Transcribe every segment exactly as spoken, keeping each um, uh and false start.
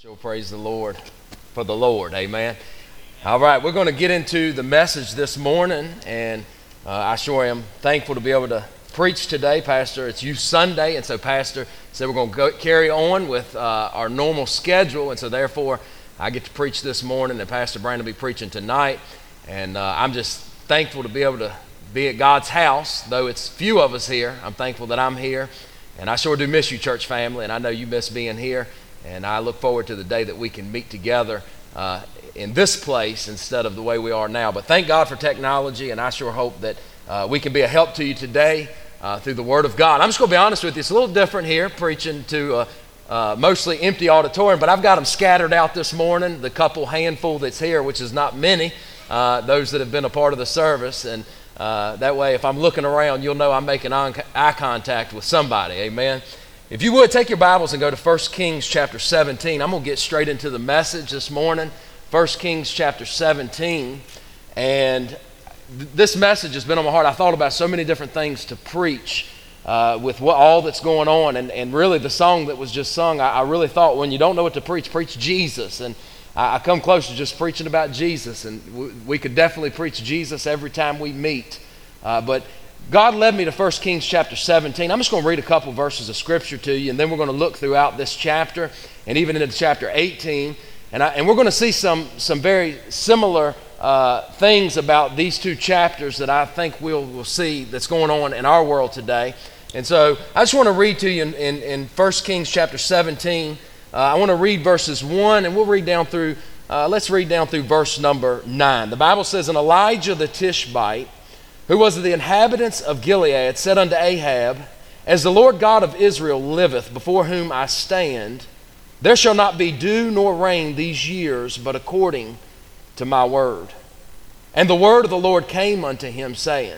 Sure, praise the Lord for the Lord, amen. All right, we're going to get into the message this morning, and uh, I sure am thankful to be able to preach today, Pastor. It's Youth Sunday, and so Pastor said we're going to go carry on with uh, our normal schedule, and so therefore I get to preach this morning, and Pastor Brandon will be preaching tonight, and uh, I'm just thankful to be able to be at God's house, though it's few of us here. I'm thankful that I'm here, and I sure do miss you, church family, and I know you miss being here. And I look forward to the day that we can meet together uh, in this place instead of the way we are now. But thank God for technology, and I sure hope that uh, we can be a help to you today uh, through the Word of God. I'm just going to be honest with you. It's a little different here, preaching to a uh, mostly empty auditorium, but I've got them scattered out this morning, the couple handful that's here, which is not many, uh, those that have been a part of the service. And uh, that way, if I'm looking around, you'll know I'm making eye contact with somebody. Amen. If you would, take your Bibles and go to First Kings chapter seventeen. I'm going to get straight into the message this morning. First Kings chapter seventeen. And th- this message has been on my heart. I thought about so many different things to preach uh, with what, all that's going on. And, and really the song that was just sung, I, I really thought when you don't know what to preach, preach Jesus. And I, I come close to just preaching about Jesus. And w- we could definitely preach Jesus every time we meet. Uh, but God led me to First Kings chapter seventeen. I'm just going to read a couple verses of scripture to you, and then we're going to look throughout this chapter and even into chapter eighteen. And, I, and we're going to see some, some very similar uh, things about these two chapters that I think we'll, we'll see that's going on in our world today. And so I just want to read to you in, in, in First Kings chapter seventeen. Uh, I want to read verses one, and we'll read down through, uh, let's read down through verse number nine. The Bible says, "And Elijah the Tishbite, who was of the inhabitants of Gilead, said unto Ahab, As the Lord God of Israel liveth, before whom I stand, there shall not be dew nor rain these years, but according to my word. And the word of the Lord came unto him, saying,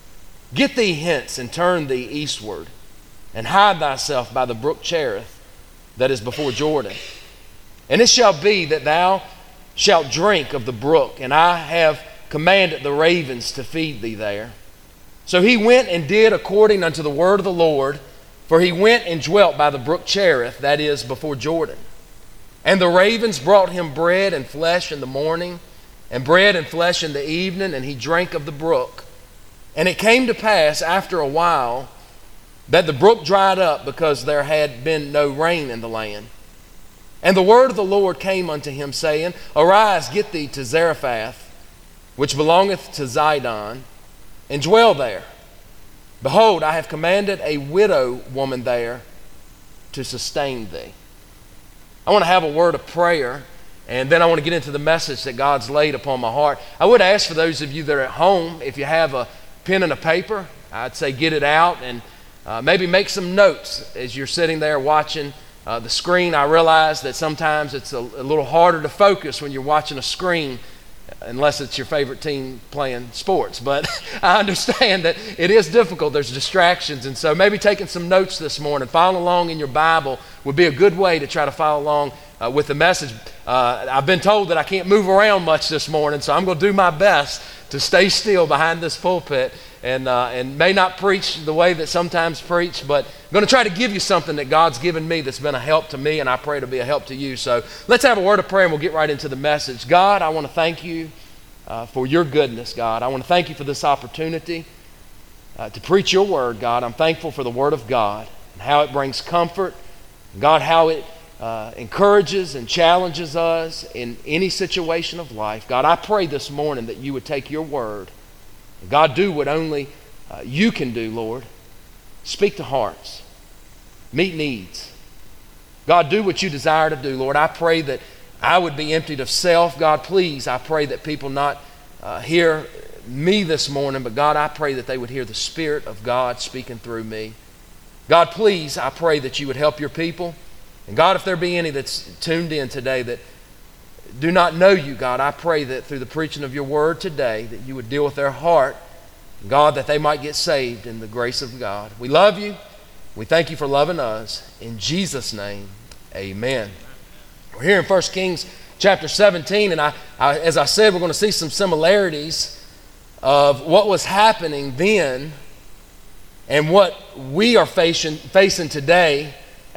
Get thee hence, and turn thee eastward, and hide thyself by the brook Cherith, that is before Jordan. And it shall be that thou shalt drink of the brook, and I have commanded the ravens to feed thee there. So he went and did according unto the word of the Lord, for he went and dwelt by the brook Cherith, that is before Jordan. And the ravens brought him bread and flesh in the morning, and bread and flesh in the evening, and he drank of the brook. And it came to pass after a while that the brook dried up, because there had been no rain in the land. And the word of the Lord came unto him, saying, Arise, get thee to Zarephath, which belongeth to Zidon, and dwell there. Behold, I have commanded a widow woman there to sustain thee." I want to have a word of prayer, and then I want to get into the message that God's laid upon my heart. I would ask for those of you that are at home, if you have a pen and a paper, I'd say get it out and uh, maybe make some notes as you're sitting there watching uh, the screen. I realize that sometimes it's a, a little harder to focus when you're watching a screen, unless it's your favorite team playing sports. But I understand that it is difficult. There's distractions. And so maybe taking some notes this morning, following along in your Bible would be a good way to try to follow along uh, with the message. Uh, I've been told that I can't move around much this morning, so I'm going to do my best to stay still behind this pulpit and uh, and may not preach the way that sometimes preach, but I'm going to try to give you something that God's given me that's been a help to me, and I pray to be a help to you. So let's have a word of prayer, and we'll get right into the message. God, I want to thank you uh, for your goodness, God. I want to thank you for this opportunity uh, to preach your word, God. I'm thankful for the word of God and how it brings comfort, God, how it uh, encourages and challenges us in any situation of life. God, I pray this morning that you would take your word, God, do what only uh, you can do, Lord. Speak to hearts. Meet needs. God, do what you desire to do, Lord. I pray that I would be emptied of self. God, please, I pray that people not uh, hear me this morning, but God, I pray that they would hear the Spirit of God speaking through me. God, please, I pray that you would help your people. And God, if there be any that's tuned in today that do not know you, God, I pray that through the preaching of your word today, that you would deal with their heart, God, that they might get saved in the grace of God. We love you. We thank you for loving us. In Jesus' name, amen. We're here in First Kings chapter seventeen, and I, I, as I said, we're going to see some similarities of what was happening then and what we are facing, facing today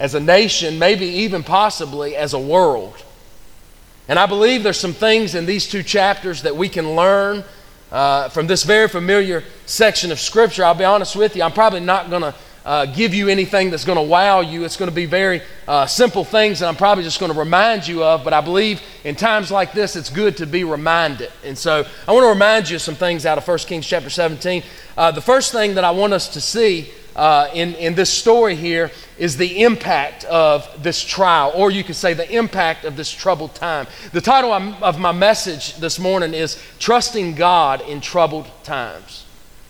as a nation, maybe even possibly as a world. And I believe there's some things in these two chapters that we can learn uh, from this very familiar section of Scripture. I'll be honest with you, I'm probably not going to uh, give you anything that's going to wow you. It's going to be very uh, simple things that I'm probably just going to remind you of, but I believe in times like this, it's good to be reminded. And so I want to remind you of some things out of First Kings chapter seventeen. Uh, the first thing that I want us to see uh, in, in this story here is the impact of this trial, or you could say the impact of this troubled time. The title of my message this morning is Trusting God in Troubled Times.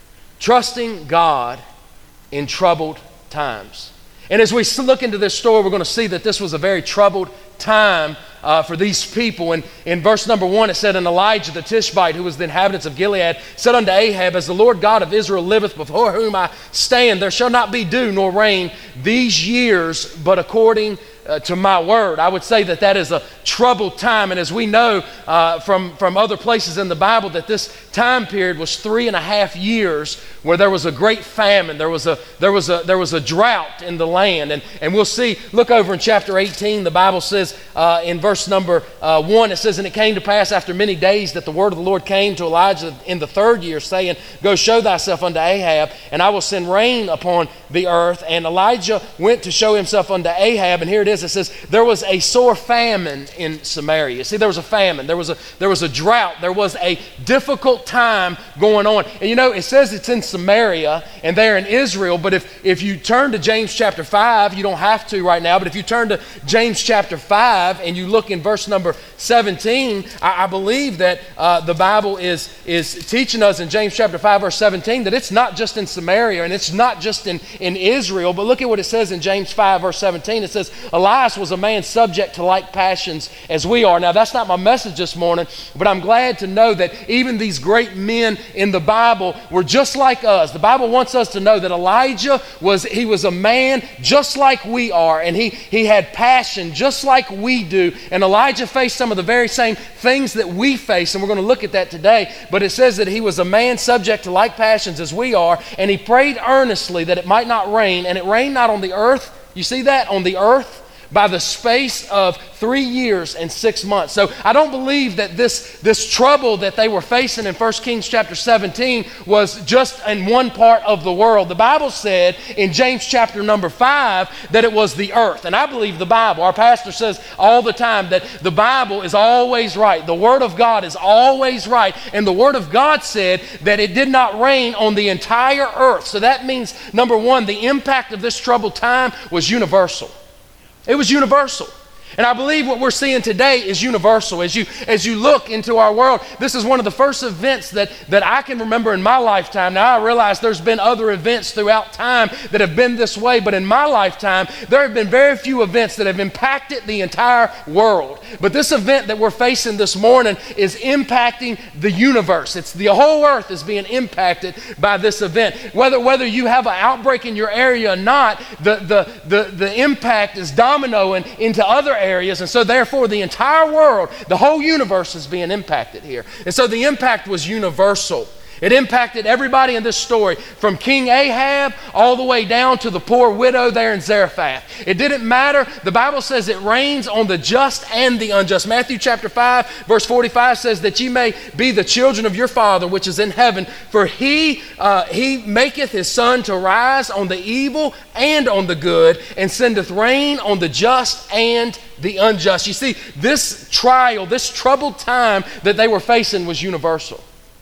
Trusting God in troubled times. And as we look into this story, we're going to see that this was a very troubled time uh, for these people. And in verse number one, it said, And Elijah the Tishbite, who was the inhabitants of Gilead, said unto Ahab, As the Lord God of Israel liveth, before whom I stand, there shall not be dew nor rain these years, but according Uh, to my word. I would say that that is a troubled time. And as we know uh, from, from other places in the Bible, that this time period was three and a half years where there was a great famine. There was a there was a there was a drought in the land. And, and we'll see, look over in chapter eighteen, the Bible says uh, in verse number uh, one, it says, And it came to pass after many days that the word of the Lord came to Elijah in the third year, saying, Go show thyself unto Ahab, and I will send rain upon the earth. And Elijah went to show himself unto Ahab, and here it is. It says there was a sore famine in Samaria. See, there was a famine. There was a there was a drought. There was a difficult time going on. And you know, it says it's in Samaria and they're in Israel. But if if you turn to James chapter five, you don't have to right now. But if you turn to James chapter five and you look in verse number seventeen, I, I believe that uh, the Bible is is teaching us in James chapter five verse seventeen that it's not just in Samaria and it's not just in in Israel. But look at what it says in James five verse seventeen. It says, Elias was a man subject to like passions as we are. Now, that's not my message this morning, but I'm glad to know that even these great men in the Bible were just like us. The Bible wants us to know that Elijah was, he was a man just like we are, and he, he had passion just like we do. And Elijah faced some of the very same things that we face, and we're going to look at that today. But it says that he was a man subject to like passions as we are, and he prayed earnestly that it might not rain, and it rained not on the earth. You see that? On the earth by the space of three years and six months. So I don't believe that this, this trouble that they were facing in First Kings chapter seventeen was just in one part of the world. The Bible said in James chapter number five that it was the earth. And I believe the Bible. Our pastor says all the time that the Bible is always right. The Word of God is always right. And the Word of God said that it did not rain on the entire earth. So that means, number one, the impact of this troubled time was universal. It was universal. And I believe what we're seeing today is universal. As you as you look into our world, this is one of the first events that, that I can remember in my lifetime. Now, I realize there's been other events throughout time that have been this way, but in my lifetime, there have been very few events that have impacted the entire world. But this event that we're facing this morning is impacting the universe. It's the whole earth is being impacted by this event. Whether whether you have an outbreak in your area or not, the the the, the impact is dominoing into other areas, and so therefore the entire world, the whole universe is being impacted here. And so the impact was universal. It impacted everybody in this story, from King Ahab all the way down to the poor widow there in Zarephath. It didn't matter. The Bible says it rains on the just and the unjust. Matthew chapter five verse forty-five says that ye may be the children of your Father which is in heaven, for he uh, he maketh his sun to rise on the evil and on the good, and sendeth rain on the just and the unjust. You see, this trial, this troubled time that they were facing was universal.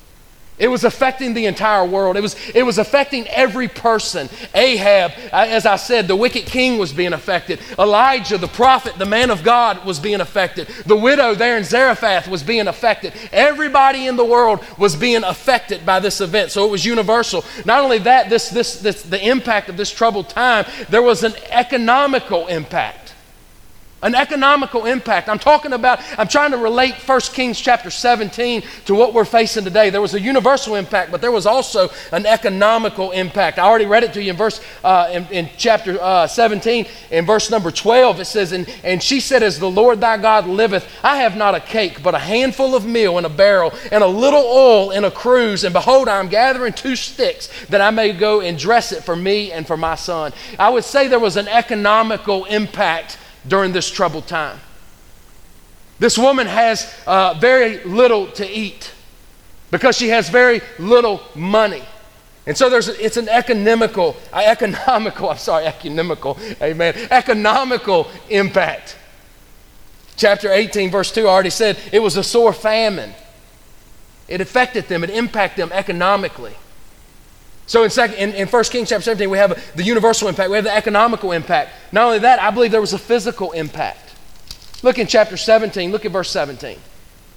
It was affecting the entire world. It was, it was affecting every person. Ahab, as I said, the wicked king was being affected. Elijah, the prophet, the man of God, was being affected. The widow there in Zarephath was being affected. Everybody in the world was being affected by this event. So it was universal. Not only that, this, this, this, the impact of this troubled time, there was an economical impact. An economical impact. I'm talking about, I'm trying to relate First Kings chapter seventeen to what we're facing today. There was a universal impact, but there was also an economical impact. I already read it to you in verse, uh, in, in chapter uh, seventeen, in verse number twelve. It says, and, and she said, as the Lord thy God liveth, I have not a cake, but a handful of meal in a barrel, and a little oil in a cruse. And behold, I am gathering two sticks, that I may go and dress it for me and for my son. I would say there was an economical impact during this troubled time. This woman has uh, very little to eat because she has very little money. And so there's it's an economical, uh, economical, I'm sorry, economical, amen, economical impact. Chapter eighteen, verse two, I already said it was a sore famine. It affected them, it impacted them economically. So in, second, in, in First Kings chapter seventeen, we have the universal impact. We have the economical impact. Not only that, I believe there was a physical impact. Look in chapter seventeen. Look at verse seventeen. It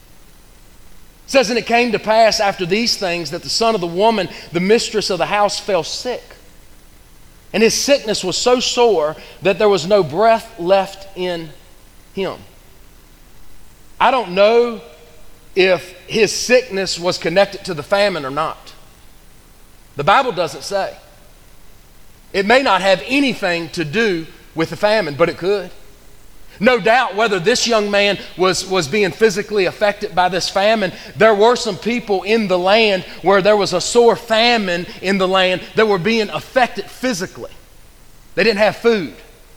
says, and it came to pass after these things that the son of the woman, the mistress of the house, fell sick. And his sickness was so sore that there was no breath left in him. I don't know if his sickness was connected to the famine or not. The Bible doesn't say. It may not have anything to do with the famine, but it could. No doubt whether this young man was, was being physically affected by this famine, there were some people in the land where there was a sore famine in the land that were being affected physically. They didn't have food.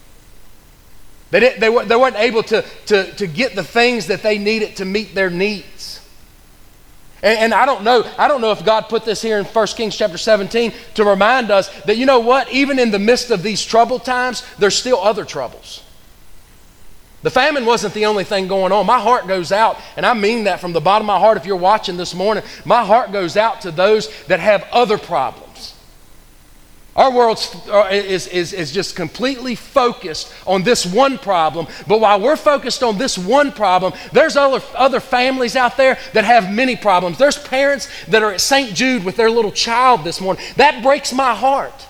They, didn't, they, were, they weren't able to, to, to get the things that they needed to meet their needs. And, and I don't know, I don't know if God put this here in First Kings chapter seventeen to remind us that, you know what, even in the midst of these troubled times, there's still other troubles. The famine wasn't the only thing going on. My heart goes out, and I mean that from the bottom of my heart if you're watching this morning. My heart goes out to those that have other problems. Our world is, is, is just completely focused on this one problem. But while we're focused on this one problem, there's other, other families out there that have many problems. There's parents that are at Saint Jude with their little child this morning. That breaks my heart.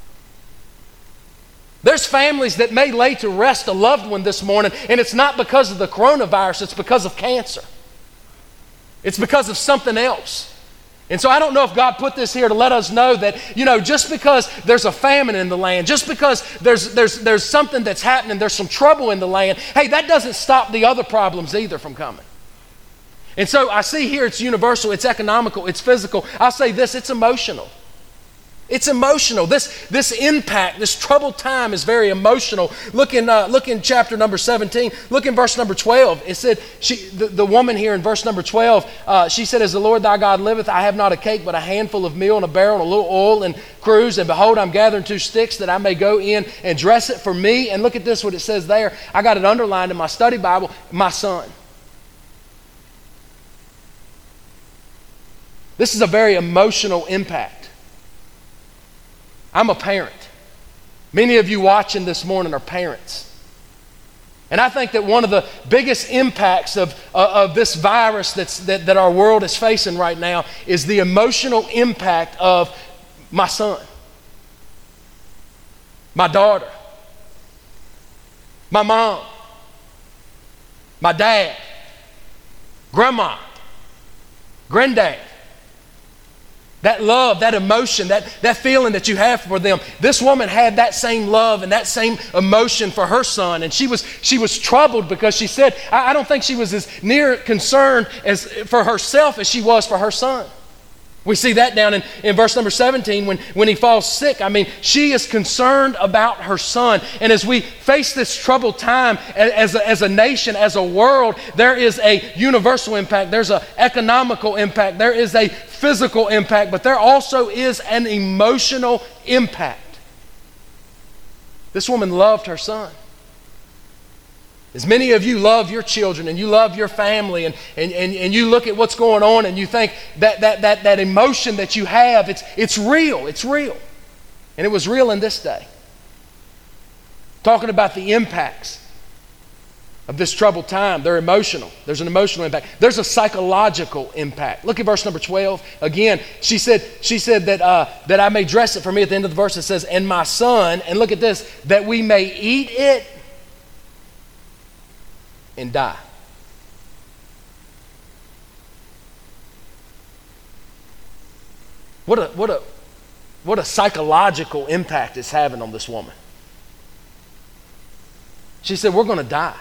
There's families that may lay to rest a loved one this morning, and it's not because of the coronavirus, it's because of cancer. It's because of something else. And so I don't know if God put this here to let us know that, you know, just because there's a famine in the land, just because there's there's there's something that's happening, there's some trouble in the land, hey, that doesn't stop the other problems either from coming. And so I see here it's universal, it's economical, it's physical. I'll say this, it's emotional. It's emotional. This, this impact, this troubled time is very emotional. Look in, uh, look in chapter number seventeen. Look in verse number twelve. It said, she, the, the woman here in verse number twelve, uh, she said, as the Lord thy God liveth, I have not a cake, but a handful of meal in a barrel and a little oil and cruse. And behold, I'm gathering two sticks that I may go in and dress it for me. And look at this, what it says there. I got it underlined in my study Bible, my son. This is a very emotional impact. I'm a parent. Many of you watching this morning are parents. And I think that one of the biggest impacts of, uh, of this virus that's, that, that our world is facing right now is the emotional impact of my son, my daughter, my mom, my dad, grandma, granddad. That love, that emotion, that, that feeling that you have for them. This woman had that same love and that same emotion for her son. And she was, she was troubled because she said, I, I don't think she was as near concerned as for herself as she was for her son. We see that down in, in verse number seventeen when, when he falls sick. I mean, she is concerned about her son. And as we face this troubled time as a, as a nation, as a world, there is a universal impact. There's an economical impact. There is a physical impact. But there also is an emotional impact. This woman loved her son. As many of you love your children and you love your family and, and, and, and you look at what's going on and you think that, that, that, that emotion that you have, it's, it's real, it's real. And it was real in this day. Talking about the impacts of this troubled time, they're emotional. There's an emotional impact. There's a psychological impact. Look at verse number twelve. Again, she said, she said that, uh, that I may dress it for me. At the end of the verse it says, and my son, and look at this, that we may eat it and die. What a, what a, what a psychological impact it's having on this woman. She said, we're going to die.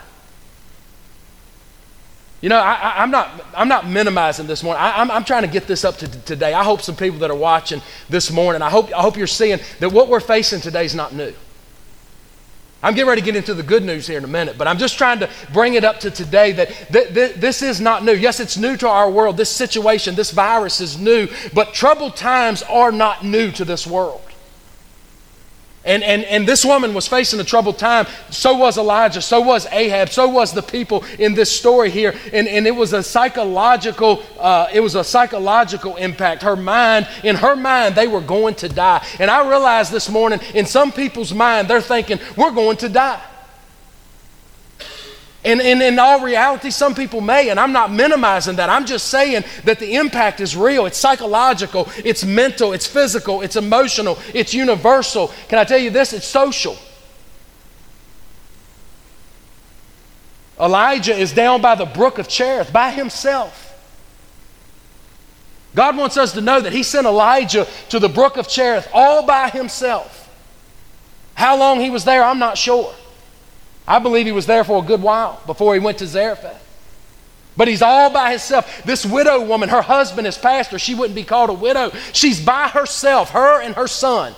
You know, I, I, I'm not I'm not minimizing this morning. I, I'm, I'm trying to get this up to t- today. I hope some people that are watching this morning, I hope, I hope you're seeing that what we're facing today is not new. I'm getting ready to get into the good news here in a minute, but I'm just trying to bring it up to today that th- th- this is not new. Yes, it's new to our world. This situation, this virus is new, but troubled times are not new to this world. And, and, and this woman was facing a troubled time. So was Elijah. So was Ahab. So was the people in this story here. And, and it was a psychological, uh, it was a psychological impact. Her mind, in her mind, they were going to die. And I realized this morning, in some people's mind, they're thinking, we're going to die. And, and in all reality, some people may, and I'm not minimizing that. I'm just saying that the impact is real. It's psychological, it's mental, it's physical, it's emotional, it's universal. Can I tell you this? It's social. Elijah is down by the brook of Cherith by himself. God wants us to know that he sent Elijah to the brook of Cherith all by himself. How long he was there, I'm not sure. I believe he was there for a good while before he went to Zarephath. But he's all by himself. This widow woman, her husband is pastor. She wouldn't be called a widow. She's by herself, her and her son.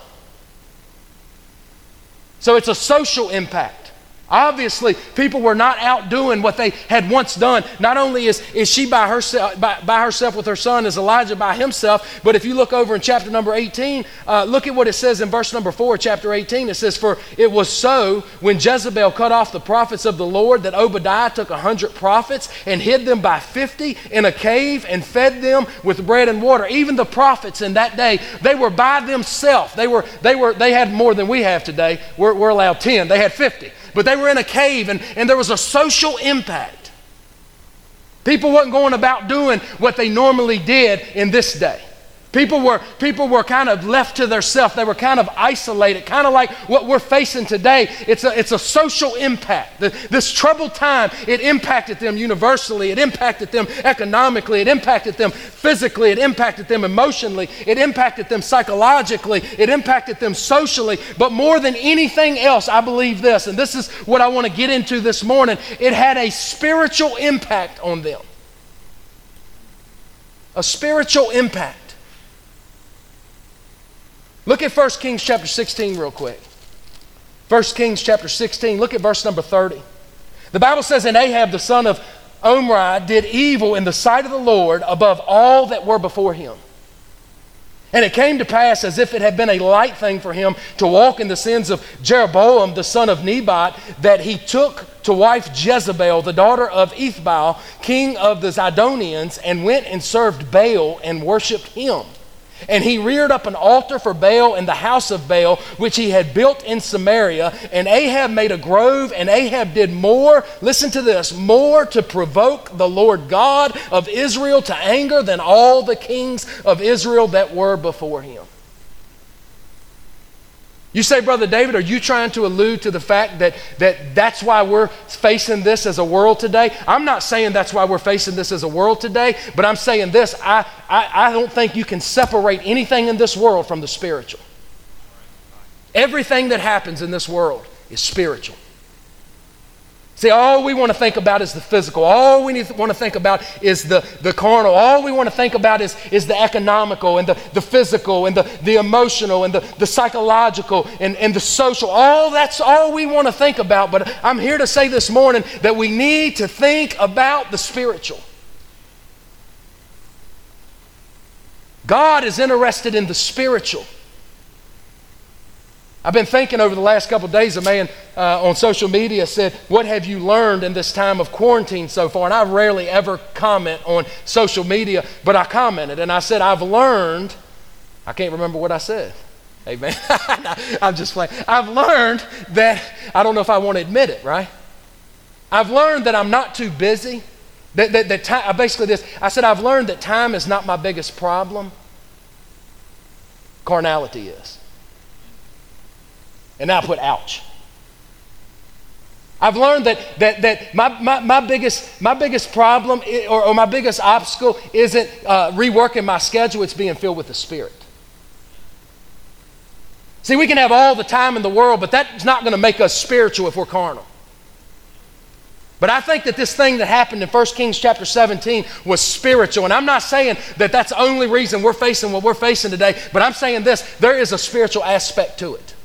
So it's a social impact. Obviously, people were not out doing what they had once done. Not only is, is she by herself, by, by herself with her son, is Elijah by himself, but if you look over in chapter number eighteen, uh, look at what it says in verse number four, chapter eighteen. It says, for it was so when Jezebel cut off the prophets of the Lord that Obadiah took a hundred prophets and hid them by fifty in a cave and fed them with bread and water. Even the prophets in that day, they were by themselves. They were, they were, they had more than we have today. We're, we're allowed ten. They had fifty. But they were in a cave, and, and there was a social impact. People weren't going about doing what they normally did in this day. People were, people were kind of left to themselves. They were kind of isolated, kind of like what we're facing today. It's a, it's a social impact. The, this troubled time, it impacted them universally. It impacted them economically. It impacted them physically. It impacted them emotionally. It impacted them psychologically. It impacted them socially. But more than anything else, I believe this, and this is what I want to get into this morning, it had a spiritual impact on them. A spiritual impact. Look at First Kings chapter sixteen real quick. First Kings chapter sixteen, look at verse number thirty. The Bible says, and Ahab the son of Omri did evil in the sight of the Lord above all that were before him. And it came to pass, as if it had been a light thing for him to walk in the sins of Jeroboam the son of Nebat, that he took to wife Jezebel, the daughter of Ethbaal, king of the Zidonians, and went and served Baal and worshipped him. And he reared up an altar for Baal in the house of Baal, which he had built in Samaria. And Ahab made a grove, and Ahab did more, listen to this, more to provoke the Lord God of Israel to anger than all the kings of Israel that were before him. You say, Brother David, are you trying to allude to the fact that, that that's why we're facing this as a world today? I'm not saying that's why we're facing this as a world today, but I'm saying this, I, I, I don't think you can separate anything in this world from the spiritual. Everything that happens in this world is spiritual. See, all we want to think about is the physical. All we need to want to think about is the, the carnal. All we want to think about is, is the economical and the, the physical and the, the emotional and the, the psychological and, and the social. All that's all we want to think about. But I'm here to say this morning that we need to think about the spiritual. God is interested in the spiritual. I've been thinking over the last couple of days, a man uh, on social media said, what have you learned in this time of quarantine so far? And I rarely ever comment on social media, but I commented and I said, I've learned, I can't remember what I said. Amen. I'm just playing. I've learned that, I don't know if I want to admit it, right? I've learned that I'm not too busy. That, that, that time, basically this, I said, I've learned that time is not my biggest problem. Carnality is. And now I put ouch. I've learned that that that my my, my biggest my biggest problem i- or, or my biggest obstacle isn't uh, reworking my schedule. It's being filled with the Spirit. See, we can have all the time in the world, but that's not going to make us spiritual if we're carnal. But I think that this thing that happened in First Kings chapter seventeen was spiritual. And I'm not saying that that's the only reason we're facing what we're facing today, but I'm saying this, there is a spiritual aspect to it.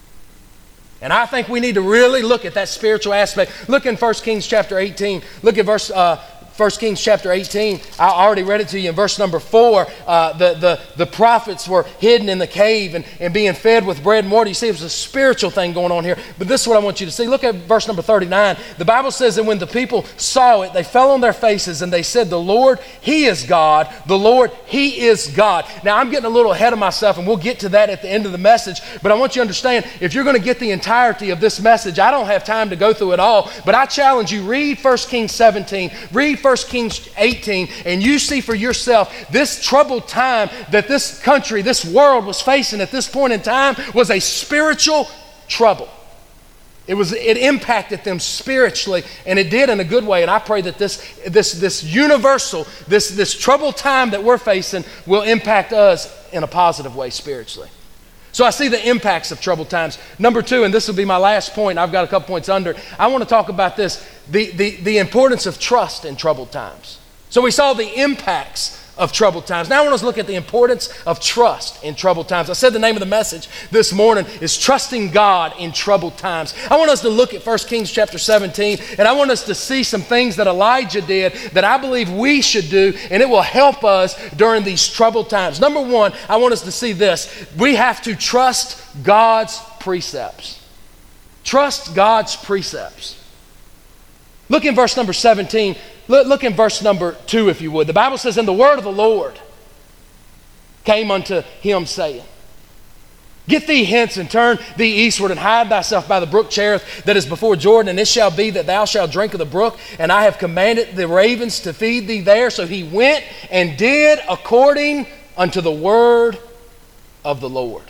And I think we need to really look at that spiritual aspect. Look in First Kings chapter eighteen. Look at verse uh, First Kings chapter eighteen. I already read it to you in verse number four. Uh, the, the, the prophets were hidden in the cave and, and being fed with bread and water. You see, it was a spiritual thing going on here. But this is what I want you to see. Look at verse number thirty-nine. The Bible says that when the people saw it, they fell on their faces and they said, the Lord, He is God. The Lord, He is God. Now, I'm getting a little ahead of myself, and we'll get to that at the end of the message. But I want you to understand, if you're going to get the entirety of this message, I don't have time to go through it all. But I challenge you, read First Kings seventeen. Read First Kings eighteen, and you see for yourself this troubled time that this country, this world was facing at this point in time was a spiritual trouble. It was, it impacted them spiritually, and it did in a good way. And I pray that this, this, this universal, this, this troubled time that we're facing will impact us in a positive way spiritually. So I see the impacts of troubled times. Number two, and this will be my last point, I've got a couple points under it. I want to talk about this, the, the, the importance of trust in troubled times. So we saw the impacts of troubled times. Now I want us to look at the importance of trust in troubled times. I said the name of the message this morning is Trusting God in Troubled Times. I want us to look at First Kings chapter seventeen, and I want us to see some things that Elijah did that I believe we should do, and it will help us during these troubled times. Number one, I want us to see this. We have to trust God's precepts. Trust God's precepts. Look in verse number seventeen. Look, look in verse number two, if you would. The Bible says, and the word of the Lord came unto him, saying, get thee hence and turn thee eastward and hide thyself by the brook Cherith that is before Jordan, and it shall be that thou shalt drink of the brook, and I have commanded the ravens to feed thee there. So he went and did according unto the word of the Lord.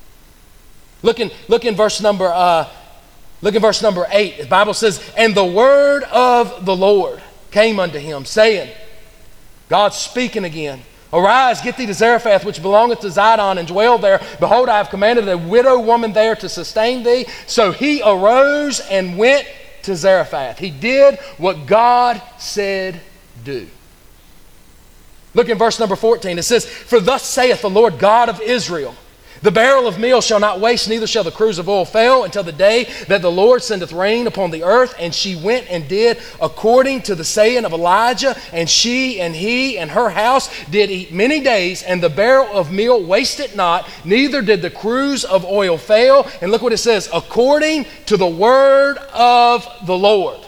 Look in, look in verse number uh, look in verse number eight. The Bible says, and the word of the Lord came unto him, saying, God's speaking again, arise, get thee to Zarephath, which belongeth to Zidon, and dwell there. Behold, I have commanded a widow woman there to sustain thee. So he arose and went to Zarephath. He did what God said do. Look in verse number fourteen. It says, for thus saith the Lord God of Israel, the barrel of meal shall not waste, neither shall the cruse of oil fail, until the day that the Lord sendeth rain upon the earth. And she went and did according to the saying of Elijah, and she and he and her house did eat many days, and the barrel of meal wasted not, neither did the cruse of oil fail. And look what it says, according to the word of the Lord.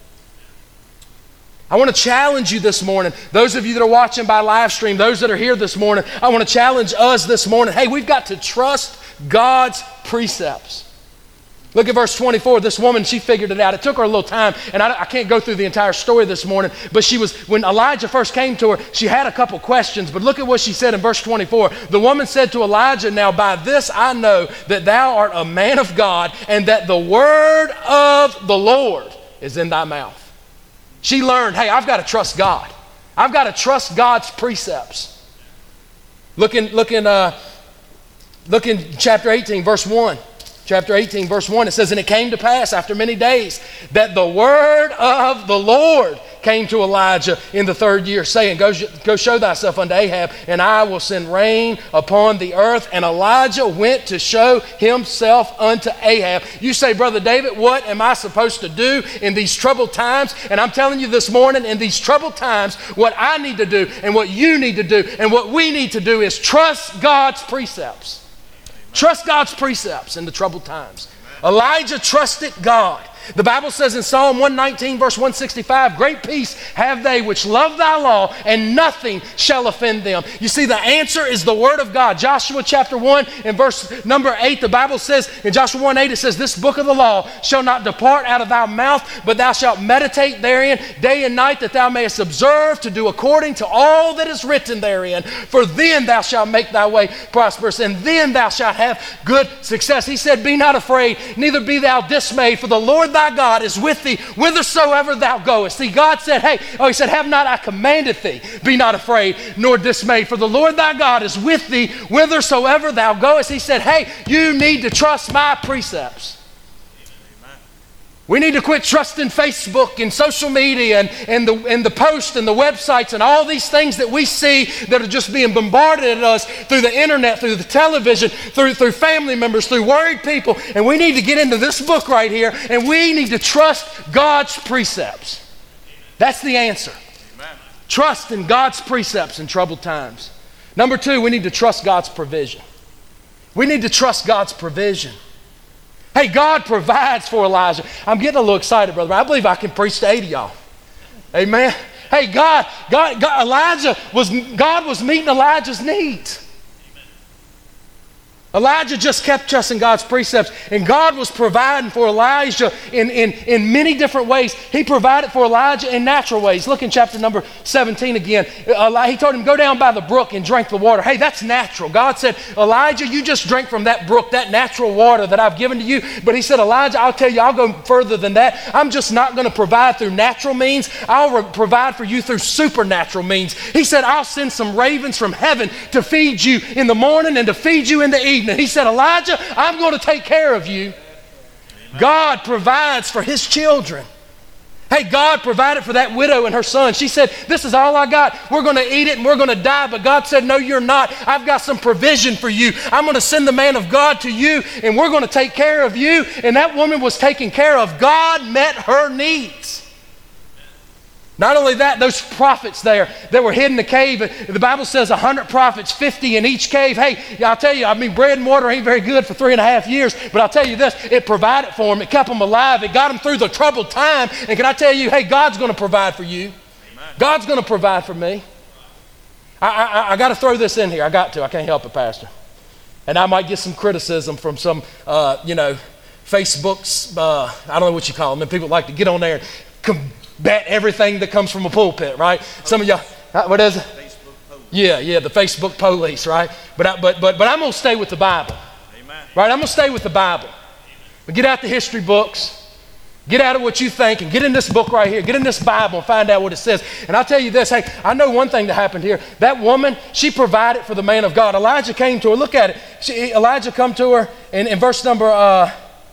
I want to challenge you this morning. Those of you that are watching by live stream, those that are here this morning, I want to challenge us this morning. Hey, we've got to trust God's precepts. Look at verse twenty-four. This woman, she figured it out. It took her a little time, and I, I can't go through the entire story this morning, but she was, when Elijah first came to her, she had a couple questions, but look at what she said in verse twenty-four. The woman said to Elijah, now by this I know that thou art a man of God, and that the word of the Lord is in thy mouth. She learned, hey, I've got to trust God. I've got to trust God's precepts. Look in, look in, uh, look in chapter eighteen, verse one. Chapter eighteen, verse one, it says, and it came to pass after many days that the word of the Lord came to Elijah in the third year, saying, go, go show thyself unto Ahab, and I will send rain upon the earth. And Elijah went to show himself unto Ahab. You say, Brother David, what am I supposed to do in these troubled times? And I'm telling you this morning, in these troubled times, what I need to do and what you need to do and what we need to do is trust God's precepts. Trust God's precepts in the troubled times. Elijah trusted God. The Bible says in Psalm one nineteen, verse one sixty-five, great peace have they which love thy law, and nothing shall offend them. You see, the answer is the word of God. Joshua chapter one and verse number eight, the Bible says, in Joshua one eight, it says, this book of the law shall not depart out of thy mouth, but thou shalt meditate therein day and night, that thou mayest observe to do according to all that is written therein. For then thou shalt make thy way prosperous, and then thou shalt have good success. He said, be not afraid, neither be thou dismayed, for the Lord Lord thy God is with thee whithersoever thou goest. See, God said, hey, oh, he said, have not I commanded thee, be not afraid nor dismayed, for the Lord thy God is with thee whithersoever thou goest. He said, hey, you need to trust my precepts. We need to quit trusting Facebook and social media and, and, the, and the posts and the websites and all these things that we see that are just being bombarded at us through the internet, through the television, through, through family members, through worried people. And we need to get into this book right here, and we need to trust God's precepts. That's the answer. Amen. Trust in God's precepts in troubled times. Number two, we need to trust God's provision. We need to trust God's provision. Hey, God provides for Elijah. I'm getting a little excited, brother. I believe I can preach to eighty y'all. Amen. Hey, God, God, God, Elijah was, God was meeting Elijah's needs. Elijah just kept trusting God's precepts, and God was providing for Elijah in, in, in many different ways. He provided for Elijah in natural ways. Look in chapter number seventeen again. He told him, go down by the brook and drink the water. Hey, that's natural. God said, Elijah, you just drink from that brook, that natural water that I've given to you. But he said, Elijah, I'll tell you, I'll go further than that. I'm just not going to provide through natural means. I'll re- provide for you through supernatural means. He said, I'll send some ravens from heaven to feed you in the morning and to feed you in the evening. He said, Elijah, I'm going to take care of you. Amen. God provides for his children. Hey, God provided for that widow and her son. She said, this is all I got. We're going to eat it and we're going to die. But God said, no, you're not. I've got some provision for you. I'm going to send the man of God to you, and we're going to take care of you. And that woman was taken care of. God met her needs. Not only that, those prophets there that were hid in the cave, the Bible says a hundred prophets, fifty in each cave. Hey, I'll tell you, I mean, bread and water ain't very good for three and a half years, but I'll tell you this, it provided for them. It kept them alive. It got them through the troubled time. And can I tell you, hey, God's going to provide for you. Amen. God's going to provide for me. I, I, I got to throw this in here. I got to. I can't help it, Pastor. And I might get some criticism from some, uh, you know, Facebook's, uh, I don't know what you call them, and people like to get on there and com- bet everything that comes from a pulpit, right? Some of y'all, what is it? Facebook police. Yeah, yeah, the Facebook police, right? But I, but but but I'm gonna stay with the Bible, Amen. Right? I'm gonna stay with the Bible. But get out the history books, get out of what you think, and get in this book right here. Get in this Bible and find out what it says. And I'll tell you this, hey, I know one thing that happened here. That woman, she provided for the man of God. Elijah came to her. Look at it. She, Elijah come to her, and in verse number. Uh,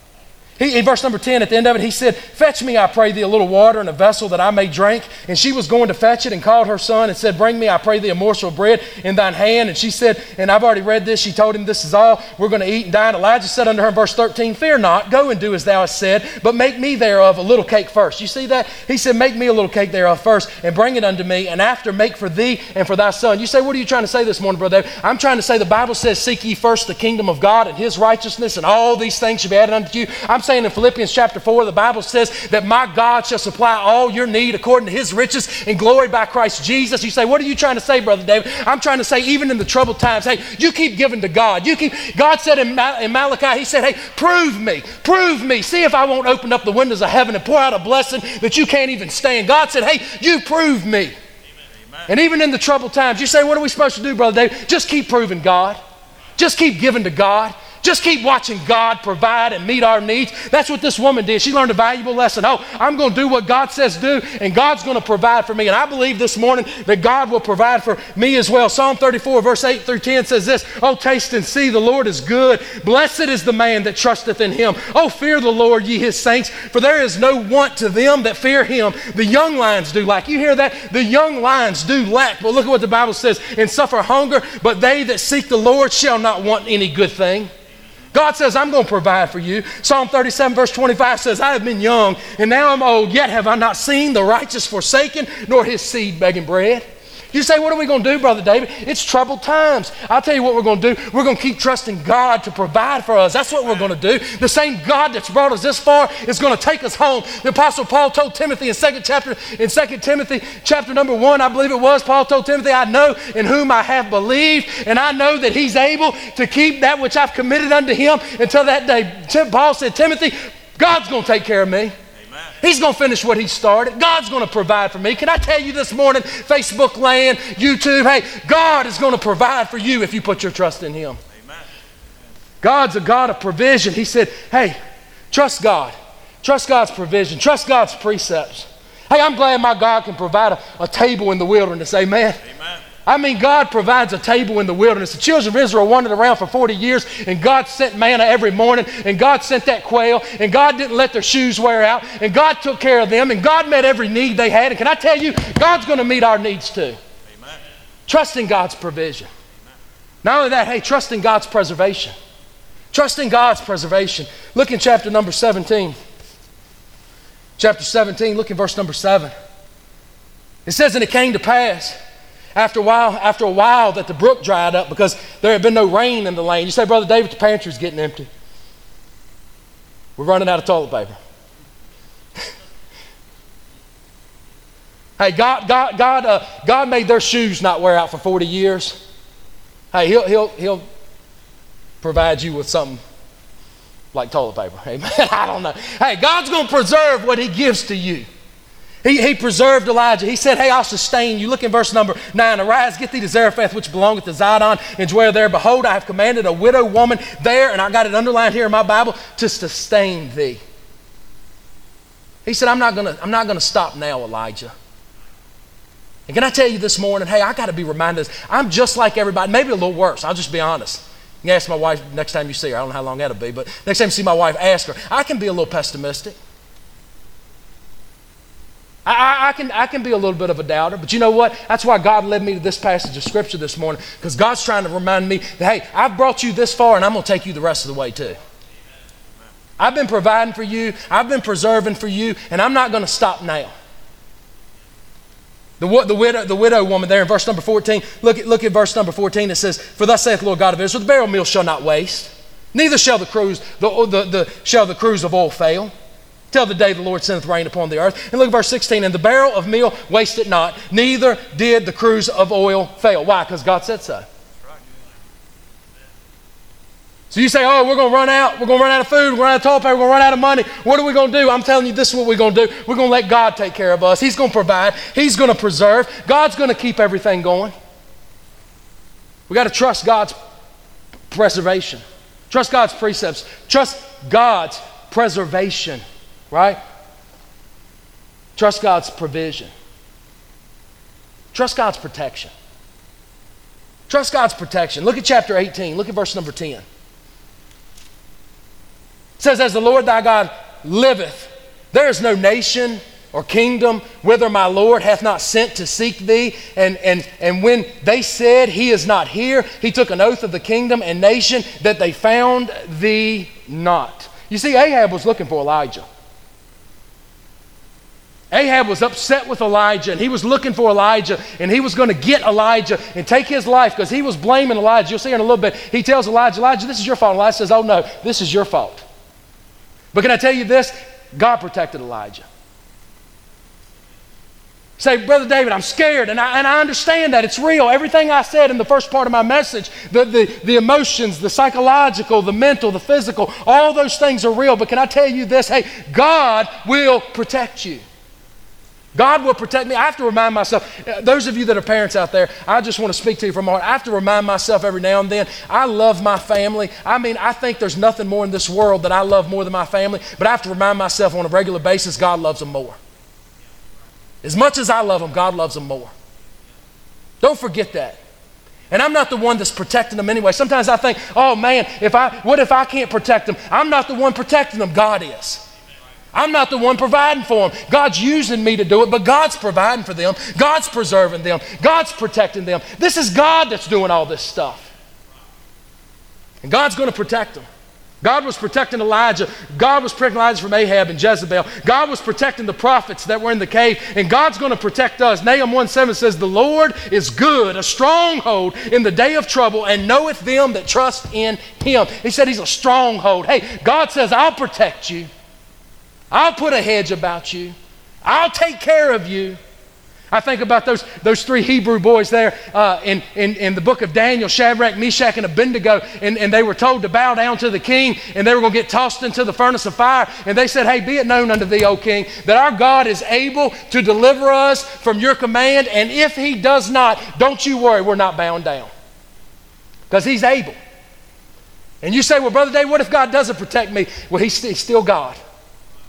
He, in verse number ten, at the end of it, he said, fetch me, I pray thee, a little water in a vessel that I may drink. And she was going to fetch it and called her son and said, bring me, I pray thee, a morsel of bread in thine hand. And she said, and I've already read this, she told him, this is all, we're going to eat and die. And Elijah said unto her in verse thirteen, fear not, go and do as thou hast said, but make me thereof a little cake first. You see that? He said, make me a little cake thereof first and bring it unto me, and after make for thee and for thy son. You say, what are you trying to say this morning, Brother David? I'm trying to say the Bible says, seek ye first the kingdom of God and his righteousness, and all these things shall be added unto you. I'm saying in Philippians chapter four, the Bible says that my God shall supply all your need according to his riches and glory by Christ Jesus. You say, what are you trying to say, Brother David? I'm trying to say, even in the troubled times, hey, you keep giving to God. You keep. God said in, Mal- in Malachi, he said, hey, prove me, prove me. See if I won't open up the windows of heaven and pour out a blessing that you can't even stand. God said, hey, you prove me. Amen. And even in the troubled times, you say, what are we supposed to do, Brother David? Just keep proving God. Just keep giving to God. Just keep watching God provide and meet our needs. That's what this woman did. She learned a valuable lesson. Oh, I'm going to do what God says do, and God's going to provide for me. And I believe this morning that God will provide for me as well. Psalm thirty-four, verse eight through ten says this, oh, taste and see the Lord is good. Blessed is the man that trusteth in him. Oh, fear the Lord, ye his saints, for there is no want to them that fear him. The young lions do lack. You hear that? The young lions do lack. But look at what the Bible says, and suffer hunger, but they that seek the Lord shall not want any good thing. God says, I'm going to provide for you. Psalm thirty-seven, verse twenty-five says, I have been young, and now I'm old, yet have I not seen the righteous forsaken, nor his seed begging bread. You say, what are we going to do, Brother David? It's troubled times. I'll tell you what we're going to do. We're going to keep trusting God to provide for us. That's what we're going to do. The same God that's brought us this far is going to take us home. The Apostle Paul told Timothy in second chapter, in Second Timothy chapter number one, I believe it was, Paul told Timothy, I know in whom I have believed, and I know that he's able to keep that which I've committed unto him until that day. Paul said, Timothy, God's going to take care of me. He's going to finish what he started. God's going to provide for me. Can I tell you this morning, Facebook land, YouTube, hey, God is going to provide for you if you put your trust in him. Amen. God's a God of provision. He said, hey, trust God. Trust God's provision. Trust God's precepts. Hey, I'm glad my God can provide a, a table in the wilderness. Amen. Amen. I mean, God provides a table in the wilderness. The children of Israel wandered around for forty years, and God sent manna every morning, and God sent that quail, and God didn't let their shoes wear out, and God took care of them, and God met every need they had. And can I tell you, God's going to meet our needs too. Amen. Trust in God's provision. Not only that, hey, trust in God's preservation. Trust in God's preservation. Look in chapter number seventeen. Chapter seventeen, look in verse number seven. It says, and it came to pass after a while, after a while that the brook dried up because there had been no rain in the land. You say, Brother David, the pantry's getting empty. We're running out of toilet paper. Hey, God, God, God, uh, God made their shoes not wear out for forty years. Hey, he'll, he'll, he'll provide you with something like toilet paper. Amen. I don't know. Hey, God's going to preserve what he gives to you. He, he preserved Elijah. He said, hey, I'll sustain you. Look in verse number nine. Arise, get thee to Zarephath, which belongeth to Zidon, and dwell there. Behold, I have commanded a widow woman there, and I got it underlined here in my Bible, to sustain thee. He said, I'm not gonna, I'm not gonna stop now, Elijah. And can I tell you this morning, hey, I got to be reminded, I'm just like everybody, maybe a little worse. I'll just be honest. You can ask my wife next time you see her. I don't know how long that'll be, but next time you see my wife, ask her. I can be a little pessimistic. I, I, I, can, I can be a little bit of a doubter, but you know what? That's why God led me to this passage of Scripture this morning, because God's trying to remind me that, hey, I've brought you this far, and I'm going to take you the rest of the way too. I've been providing for you. I've been preserving for you, and I'm not going to stop now. The, the, widow, the widow woman there in verse number fourteen, look at, look at verse number fourteen. It says, for thus saith the Lord God of Israel, the barrel meal shall not waste, neither shall the cruse, the, the, the, shall the cruse of oil fail, till the day the Lord sendeth rain upon the earth. And look at verse sixteen, and the barrel of meal wasted not, neither did the cruse of oil fail. Why? Because God said so. So you say, oh, we're going to run out. We're going to run out of food. We're going to run out of toilet paper. We're going to run out of money. What are we going to do? I'm telling you, this is what we're going to do. We're going to let God take care of us. He's going to provide. He's going to preserve. God's going to keep everything going. We got to trust God's preservation. Trust God's precepts. Trust God's preservation, right? Trust God's provision. Trust God's protection. Trust God's protection. Look at chapter eighteen. Look at verse number ten. It says, as the Lord thy God liveth, there is no nation or kingdom whither my Lord hath not sent to seek thee. And, and, and when they said, he is not here, he took an oath of the kingdom and nation that they found thee not. You see, Ahab was looking for Elijah. Ahab was upset with Elijah, and he was looking for Elijah, and he was going to get Elijah and take his life because he was blaming Elijah. You'll see in a little bit. He tells Elijah, Elijah, this is your fault. Elijah says, oh no, this is your fault. But can I tell you this? God protected Elijah. Say, Brother David, I'm scared, and I, and I understand that. It's real. Everything I said in the first part of my message, the, the, the emotions, the psychological, the mental, the physical, all those things are real. But can I tell you this? Hey, God will protect you. God will protect me. I have to remind myself, those of you that are parents out there, I just want to speak to you from my heart. I have to remind myself every now and then, I love my family. I mean, I think there's nothing more in this world that I love more than my family, but I have to remind myself on a regular basis, God loves them more. As much as I love them, God loves them more. Don't forget that. And I'm not the one that's protecting them anyway. Sometimes I think, oh man, if I, what if I can't protect them? I'm not the one protecting them, God is. I'm not the one providing for them. God's using me to do it, but God's providing for them. God's preserving them. God's protecting them. This is God that's doing all this stuff. And God's going to protect them. God was protecting Elijah. God was protecting Elijah from Ahab and Jezebel. God was protecting the prophets that were in the cave, and God's going to protect us. Nahum one seven says, the Lord is good, a stronghold in the day of trouble, and knoweth them that trust in him. He said he's a stronghold. Hey, God says, I'll protect you. I'll put a hedge about you. I'll take care of you. I think about those, those three Hebrew boys there uh, in, in, in the book of Daniel, Shadrach, Meshach, and Abednego, and, and they were told to bow down to the king, and they were going to get tossed into the furnace of fire. And they said, hey, be it known unto thee, O king, that our God is able to deliver us from your command, and if he does not, don't you worry, we're not bound down. Because he's able. And you say, well, Brother Dave, what if God doesn't protect me? Well, he's, he's still God.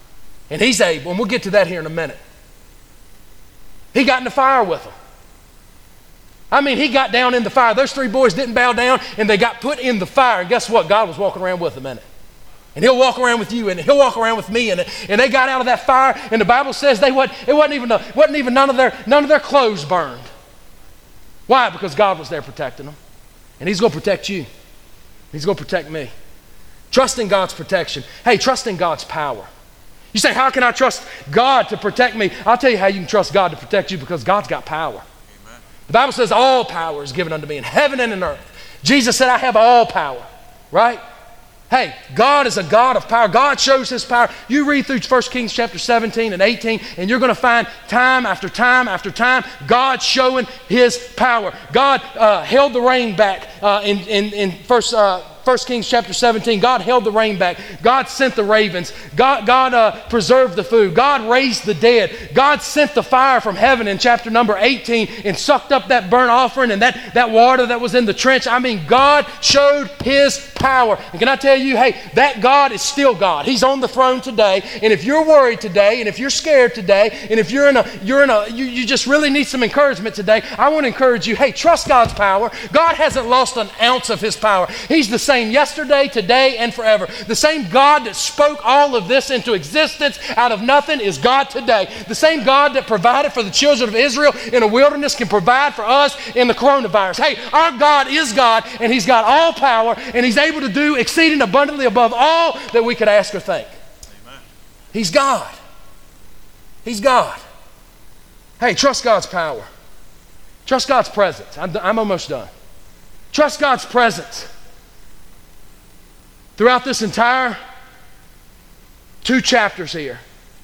And he's able, and we'll get to that here in a minute. He got in the fire with them. I mean, he got down in the fire. Those three boys didn't bow down, and they got put in the fire. And guess what? God was walking around with them in it. And he'll walk around with you, and he'll walk around with me in it. And they got out of that fire, and the Bible says they wasn't, it wasn't even, a, wasn't even none of their, none of their clothes burned. Why? Because God was there protecting them. And he's going to protect you. He's going to protect me. Trust in God's protection. Hey, trust in God's power. You say, how can I trust God to protect me? I'll tell you how you can trust God to protect you, because God's got power. Amen. The Bible says all power is given unto me in heaven and in earth. Jesus said, I have all power, right? Hey, God is a God of power. God shows his power. You read through First Kings chapter seventeen and eighteen, and you're going to find time after time after time God showing his power. God uh, held the rain back uh, in, in, in first, uh, First Kings chapter seventeen. God held the rain back. God sent the ravens. God, God uh, preserved the food. God raised the dead. God sent the fire from heaven in chapter number eighteen and sucked up that burnt offering and that, that water that was in the trench. I mean, God showed his power. And can I tell you, hey, that God is still God. He's on the throne today. And if you're worried today, and if you're scared today, and if you're in a, you're in a, you, you just really need some encouragement today, I want to encourage you, hey, trust God's power. God hasn't lost an ounce of his power. He's the same yesterday, today, and forever. The same God that spoke all of this into existence out of nothing is God today. The same God that provided for the children of Israel in a wilderness can provide for us in the coronavirus. Hey, our God is God, and he's got all power, and he's able to do exceeding abundantly above all that we could ask or think. Amen. He's God. He's God. Hey, trust God's power. Trust God's presence. I'm, I'm almost done. Trust God's presence. Throughout this entire two chapters here,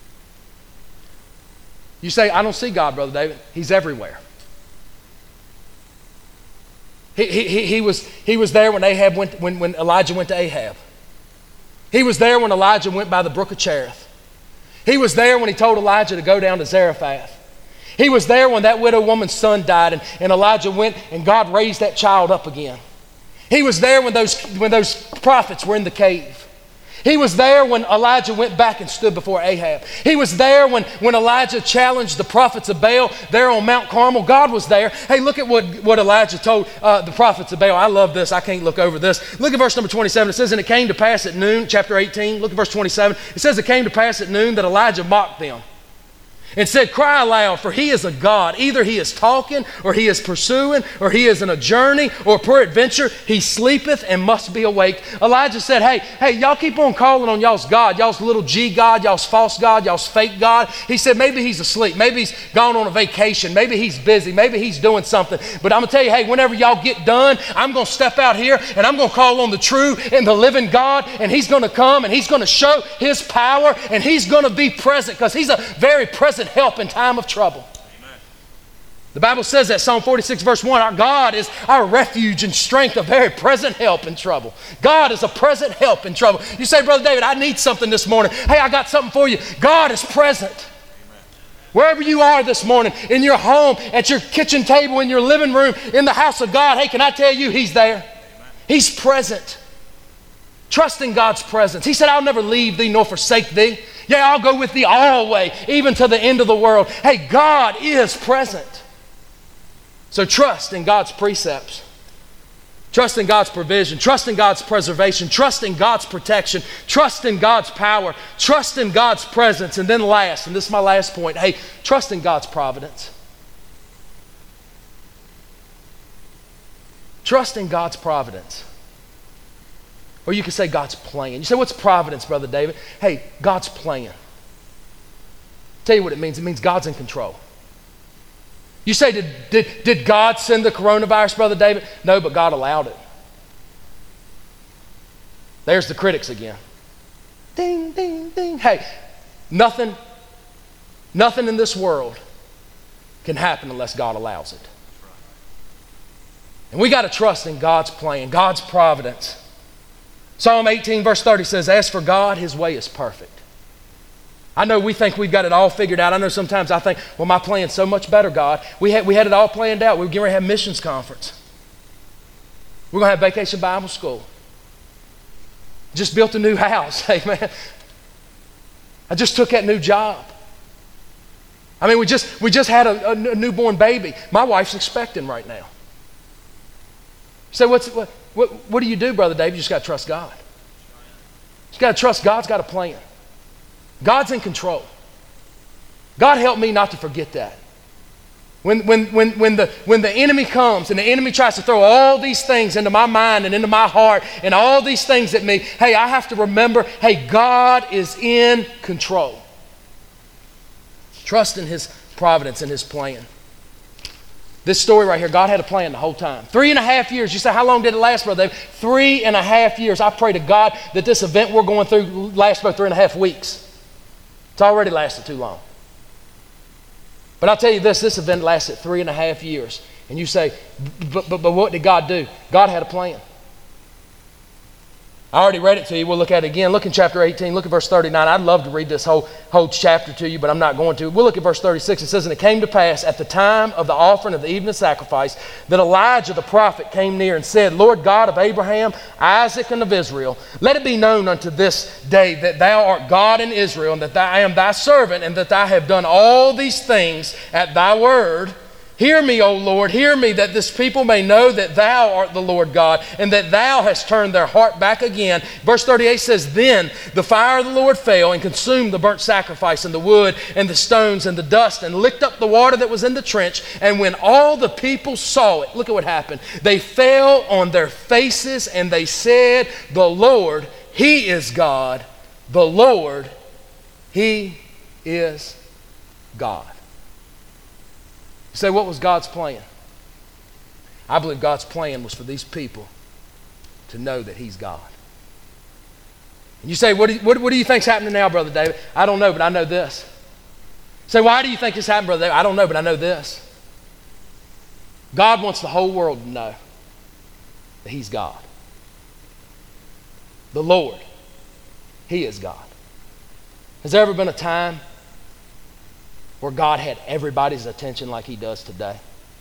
you say, I don't see God, Brother David. He's everywhere. He, he, he, was, he was there when Ahab went, when, when Elijah went to Ahab. He was there when Elijah went by the brook of Cherith. He was there when he told Elijah to go down to Zarephath. He was there when that widow woman's son died, and, and Elijah went and God raised that child up again. He was there when those, when those prophets were in the cave. He was there when Elijah went back and stood before Ahab. He was there when, when Elijah challenged the prophets of Baal there on Mount Carmel. God was there. Hey, look at what, what Elijah told uh, the prophets of Baal. I love this. I can't look over this. Look at verse number twenty-seven. It says, and it came to pass at noon, chapter eighteen. Look at verse twenty-seven. It says, it came to pass at noon that Elijah mocked them and said, cry aloud, for he is a God. Either he is talking, or he is pursuing, or he is in a journey, or peradventure he sleepeth and must be awake. Elijah said, hey, hey, y'all keep on calling on y'all's God, y'all's little G God, y'all's false God, y'all's fake God. He said, maybe he's asleep. Maybe he's gone on a vacation. Maybe he's busy. Maybe he's doing something. But I'm going to tell you, hey, whenever y'all get done, I'm going to step out here and I'm going to call on the true and the living God, and he's going to come and he's going to show his power, and he's going to be present, because he's a very present help in time of trouble. Amen. The Bible says that, Psalm forty-six verse one, our God is our refuge and strength, a very present help in trouble. God is a present help in trouble. You say, Brother David, I need something this morning. Hey, I got something for you. God is present. Amen. Wherever you are this morning, in your home, at your kitchen table, in your living room, in the house of God, hey, can I tell you, he's there. Amen. He's present. Trust in God's presence. He said, I'll never leave thee nor forsake thee. Yeah, I'll go with thee always, even to the end of the world. Hey, God is present. So trust in God's precepts. Trust in God's provision. Trust in God's preservation. Trust in God's protection. Trust in God's power. Trust in God's presence. And then last, and this is my last point, hey, trust in God's providence. Trust in God's providence. Or you could say God's plan. You say, what's providence, Brother David? Hey, God's plan. Tell you what it means. It means God's in control. You say, did, did, did God send the coronavirus, Brother David? No, but God allowed it. There's the critics again. Ding, ding, ding. Hey, nothing, nothing in this world can happen unless God allows it. And we got to trust in God's plan, God's providence. Psalm eighteen verse thirty says, as for God, his way is perfect. I know we think we've got it all figured out. I know sometimes I think, well, my plan's so much better, God. We had, we had it all planned out. We were going to have missions conference. We're going to have vacation Bible school. Just built a new house. Hey, man. I just took that new job. I mean, we just we just had a, a newborn baby. My wife's expecting right now. So what's what what what do you do, Brother Dave? You just got to trust God. You got to trust God's got a plan. God's in control. God help me not to forget that. When, when, when, when, the, when the enemy comes and the enemy tries to throw all these things into my mind and into my heart and all these things at me, hey, I have to remember, hey, God is in control. Trust in His providence and His plan. This story right here, God had a plan the whole time. Three and a half years. You say, how long did it last, Brother Dave? Three and a half years. I pray to God that this event we're going through lasts about three and a half weeks. It's already lasted too long. But I'll tell you this, this event lasted three and a half years. And you say, but, but, but what did God do? God had a plan. I already read it to you. We'll look at it again. Look in chapter eighteen. Look at verse thirty-nine. I'd love to read this whole, whole chapter to you, but I'm not going to. We'll look at verse thirty-six. It says, and it came to pass at the time of the offering of the evening sacrifice that Elijah the prophet came near and said, Lord God of Abraham, Isaac, and of Israel, let it be known unto this day that thou art God in Israel, and that I am thy servant, and that I have done all these things at thy word. Hear me, O Lord, hear me, that this people may know that thou art the Lord God, and that thou hast turned their heart back again. Verse thirty-eight says, then the fire of the Lord fell and consumed the burnt sacrifice and the wood and the stones and the dust and licked up the water that was in the trench. And when all the people saw it, look at what happened. They fell on their faces and they said, the Lord, He is God. The Lord, He is God. You say, what was God's plan? I believe God's plan was for these people to know that He's God. And you say, what do you, what, what do you think's happening now, Brother David? I don't know, but I know this. You say, why do you think this happened, Brother David? I don't know, but I know this. God wants the whole world to know that He's God. The Lord, He is God. Has there ever been a time where God had everybody's attention like He does today?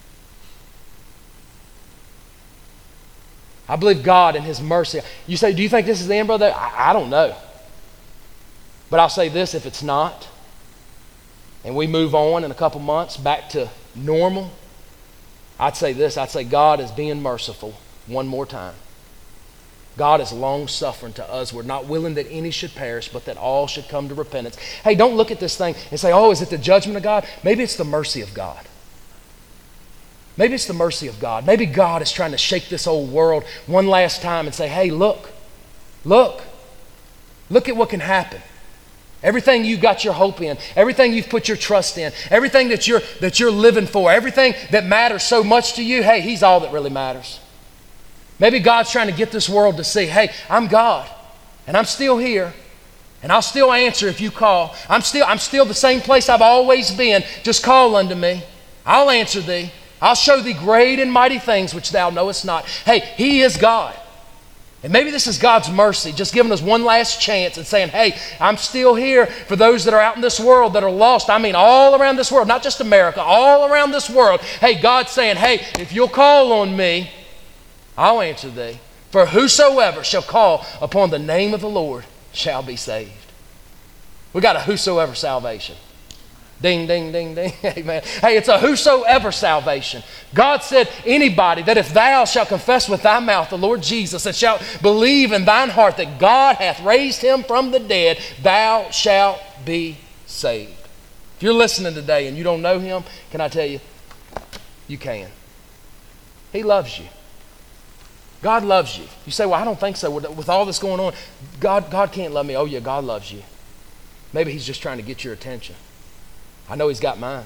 I believe God in His mercy. You say, do you think this is the end, brother? I, I don't know. But I'll say this, if it's not, and we move on in a couple months back to normal, I'd say this, I'd say God is being merciful one more time. God is long-suffering to us. We're not willing that any should perish, but that all should come to repentance. Hey, don't look at this thing and say, oh, is it the judgment of God? Maybe it's the mercy of God. Maybe it's the mercy of God. Maybe God is trying to shake this old world one last time and say, hey, look, look, look at what can happen. Everything you got your hope in, everything you've put your trust in, everything that you're, that you're living for, everything that matters so much to you, hey, He's all that really matters. Maybe God's trying to get this world to see, hey, I'm God, and I'm still here, and I'll still answer if you call. I'm still, I'm still the same place I've always been. Just call unto me. I'll answer thee. I'll show thee great and mighty things which thou knowest not. Hey, He is God. And maybe this is God's mercy, just giving us one last chance and saying, hey, I'm still here for those that are out in this world that are lost. I mean, all around this world, not just America, all around this world. Hey, God's saying, hey, if you'll call on me, I'll answer thee. For whosoever shall call upon the name of the Lord shall be saved. We got a whosoever salvation. Ding, ding, ding, ding. Amen. Hey, it's a whosoever salvation. God said, anybody that if thou shalt confess with thy mouth the Lord Jesus and shalt believe in thine heart that God hath raised Him from the dead, thou shalt be saved. If you're listening today and you don't know Him, can I tell you, you can. He loves you. God loves you. You say, well, I don't think so. With, with all this going on, God, God can't love me. Oh, yeah, God loves you. Maybe He's just trying to get your attention. I know He's got mine.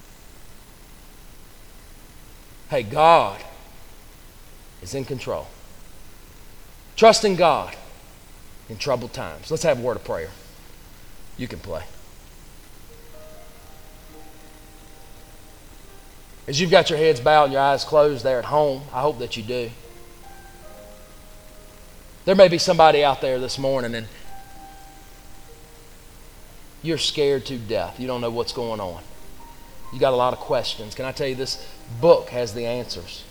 Hey, God is in control. Trust in God in troubled times. Let's have a word of prayer. You can play. As you've got your heads bowed and your eyes closed there at home, I hope that you do. There may be somebody out there this morning and you're scared to death. You don't know what's going on. You got a lot of questions. Can I tell you, this book has the answers.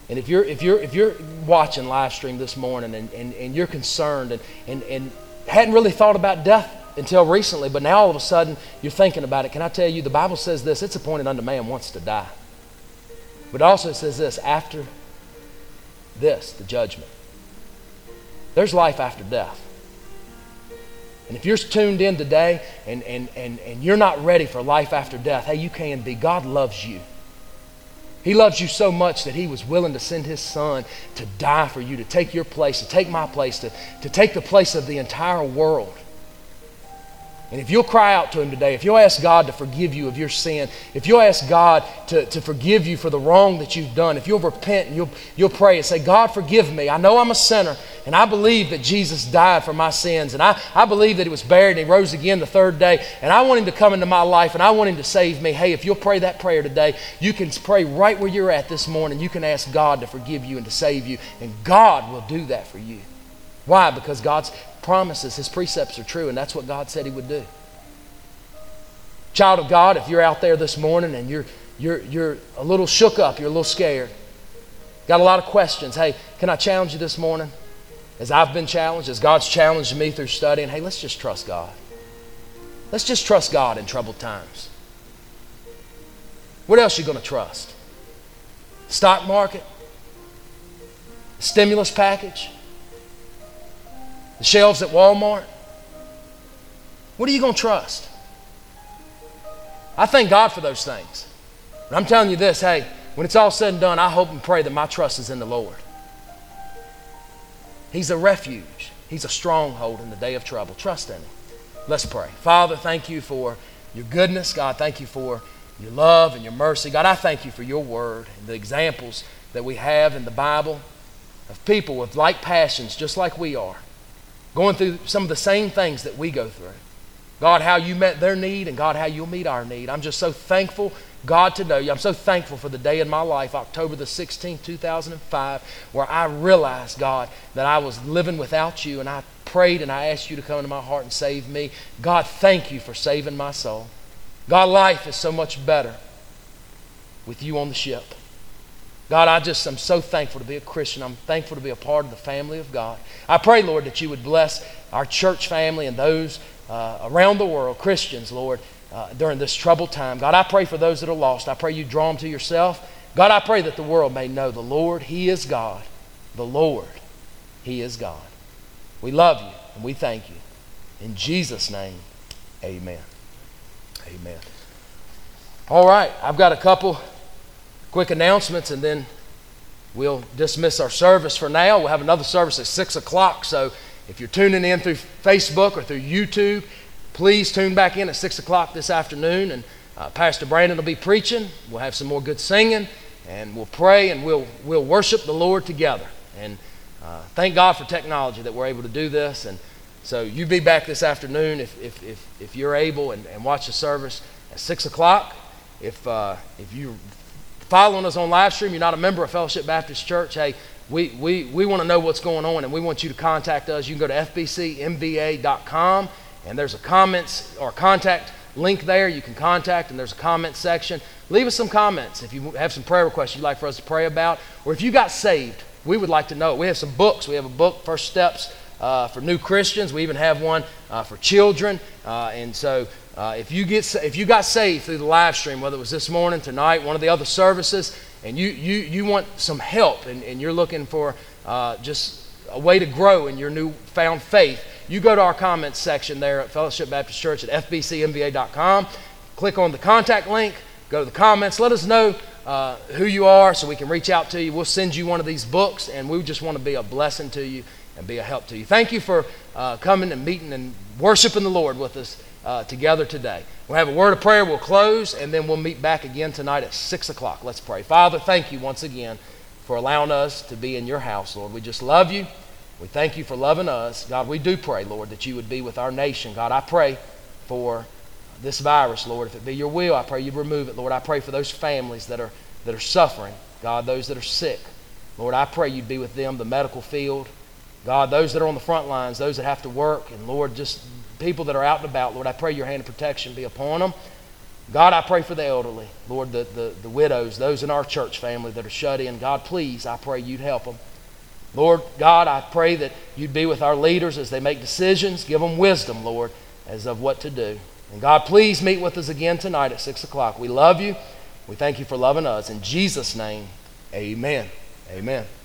And if you're if you're if you're watching live stream this morning and, and, and you're concerned and, and, and hadn't really thought about death until recently, but now all of a sudden you're thinking about it, can I tell you, the Bible says this, it's appointed unto man once to die. But it also says this, after this, the judgment. There's life after death. And if you're tuned in today and, and, and, and you're not ready for life after death, hey, you can be. God loves you. He loves you so much that He was willing to send His Son to die for you, to take your place, to take my place, to, to take the place of the entire world. And if you'll cry out to Him today, if you'll ask God to forgive you of your sin, if you'll ask God to, to forgive you for the wrong that you've done, if you'll repent and you'll, you'll pray and say, God, forgive me. I know I'm a sinner, and I believe that Jesus died for my sins, and I, I believe that He was buried and He rose again the third day, and I want Him to come into my life, and I want Him to save me. Hey, if you'll pray that prayer today, you can pray right where you're at this morning. You can ask God to forgive you and to save you, and God will do that for you. Why? Because God's promises, His precepts are true, and that's what God said He would do. Child of God, if you're out there this morning and you're you're you're a little shook up, you're a little scared, got a lot of questions, hey, can I challenge you this morning? As I've been challenged, as God's challenged me through studying, hey, let's just trust God. Let's just trust God in troubled times. What else are you going to trust? Stock market? Stimulus package? The shelves at Walmart? What are you going to trust? I thank God for those things. But I'm telling you this, hey, when it's all said and done, I hope and pray that my trust is in the Lord. He's a refuge. He's a stronghold in the day of trouble. Trust in Him. Let's pray. Father, thank You for Your goodness. God, thank You for Your love and Your mercy. God, I thank You for Your word and the examples that we have in the Bible of people with like passions just like we are, going through some of the same things that we go through. God, how You met their need, and God, how You'll meet our need. I'm just so thankful, God, to know You. I'm so thankful for the day in my life, October the sixteenth, two thousand five, where I realized, God, that I was living without You, and I prayed and I asked You to come into my heart and save me. God, thank You for saving my soul. God, life is so much better with You on the ship. God, I just am so thankful to be a Christian. I'm thankful to be a part of the family of God. I pray, Lord, that You would bless our church family and those uh, around the world, Christians, Lord, uh, during this troubled time. God, I pray for those that are lost. I pray You draw them to Yourself. God, I pray that the world may know the Lord, He is God. The Lord, He is God. We love You and we thank You. In Jesus' name, amen. Amen. All right, I've got a couple quick announcements, and then we'll dismiss our service for now. We'll have another service at six o'clock, so if you're tuning in through Facebook or through YouTube, please tune back in at six o'clock this afternoon, and uh, Pastor Brandon will be preaching. We'll have some more good singing, and we'll pray, and we'll, we'll worship the Lord together. And uh, thank God for technology that we're able to do this. And so you be back this afternoon if, if, if, if you're able, and, and watch the service at six o'clock. If, uh, if you're following us on live stream, you're not a member of Fellowship Baptist Church, hey, we, we, we want to know what's going on, and we want you to contact us. You can go to f b c m b a dot com, and there's a comments or contact link there. You can contact, and there's a comment section. Leave us some comments if you have some prayer requests you'd like for us to pray about, or if you got saved, we would like to know. We have some books. We have a book, First Steps uh, for New Christians. We even have one uh, for children, uh, and so Uh, if you get if you got saved through the live stream, whether it was this morning, tonight, one of the other services, and you you you want some help, and, and you're looking for uh, just a way to grow in your newfound faith, you go to our comments section there at Fellowship Baptist Church at f b c m b a dot com. Click on the contact link, go to the comments, let us know uh, who you are so we can reach out to you. We'll send you one of these books, and we just want to be a blessing to you and be a help to you. Thank you for uh, coming and meeting and worshiping the Lord with us Uh, together today. We'll have a word of prayer, we'll close, and then we'll meet back again tonight at six o'clock. Let's pray. Father, thank You once again for allowing us to be in Your house, Lord. We just love You. We thank You for loving us. God, we do pray, Lord, that You would be with our nation. God, I pray for this virus, Lord. If it be Your will, I pray You'd remove it, Lord. I pray for those families that are that are suffering, God, those that are sick. Lord, I pray You'd be with them, the medical field. God, those that are on the front lines, those that have to work, and Lord, just people that are out and about, Lord, I pray Your hand of protection be upon them. God, I pray for the elderly. Lord, the, the, the widows, those in our church family that are shut in. God, please, I pray you'd help them. Lord, God, I pray that you'd be with our leaders as they make decisions. Give them wisdom, Lord, as of what to do. And God, please meet with us again tonight at six o'clock. We love you. We thank you for loving us. In Jesus' name, amen. Amen.